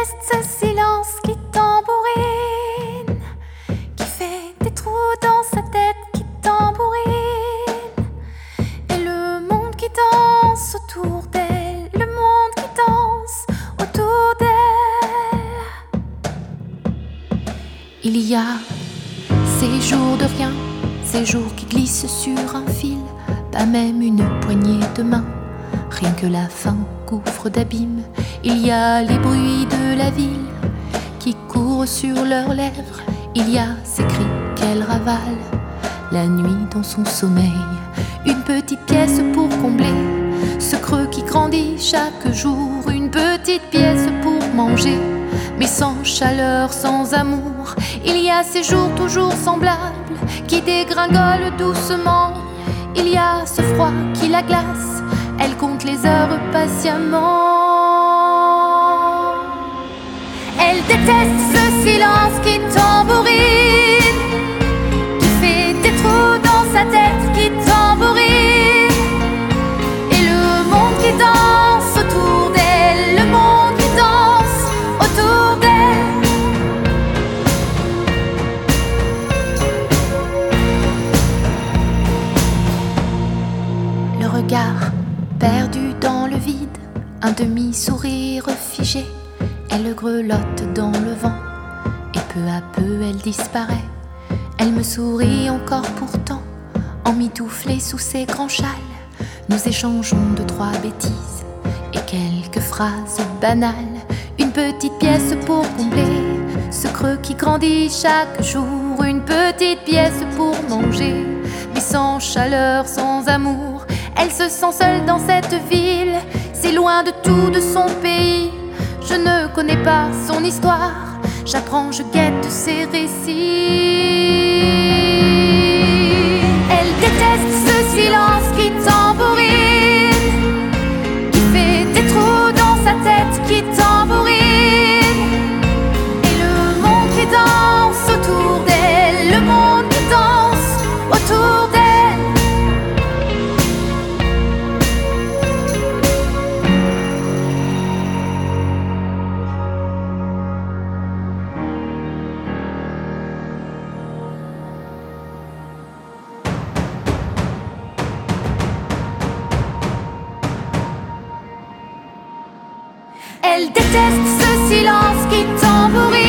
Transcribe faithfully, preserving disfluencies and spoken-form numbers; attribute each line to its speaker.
Speaker 1: déteste ce silence qui tambourine, qui fait des trous dans sa tête, qui tambourine. Et le monde qui danse autour d'elle, le monde qui danse autour d'elle. Il y a ces jours de rien, ces jours qui glissent sur un fil, pas même une poignée de main, rien que la faim gouffre d'abîmes. Il y a les bruits de la ville qui courent sur leurs lèvres, il y a ces cris qu'elle ravale la nuit dans son sommeil. Une petite pièce pour combler ce creux qui grandit chaque jour, une petite pièce pour manger, mais sans chaleur, sans amour. Il y a ces jours toujours semblables qui dégringolent doucement, il y a ce froid qui la glace, elle compte les heures patiemment. Elle déteste ce silence qui tambourine, qui fait des trous dans sa tête, qui tambourine. Et le monde qui danse autour d'elle, le monde qui danse autour d'elle. Le regard perdu dans le vide, un demi-sourire figé, elle grelotte dans le vent, et peu à peu elle disparaît. Elle me sourit encore pourtant, emmitouflée sous ses grands châles. Nous échangeons deux, trois bêtises et quelques phrases banales. Une petite pièce pour combler ce creux qui grandit chaque jour, une petite pièce pour manger, mais sans chaleur, sans amour. Elle se sent seule dans cette ville, si loin de tout, de son pays. Je ne connais pas son histoire, j'apprends, je guette ses récits. Elle déteste ce silence qui tambourine, qui fait des trous dans sa tête, qui tambourine. Et le monde qui danse autour d'elle, le monde qui danse autour d'elle. Elle déteste ce silence qui tambourine,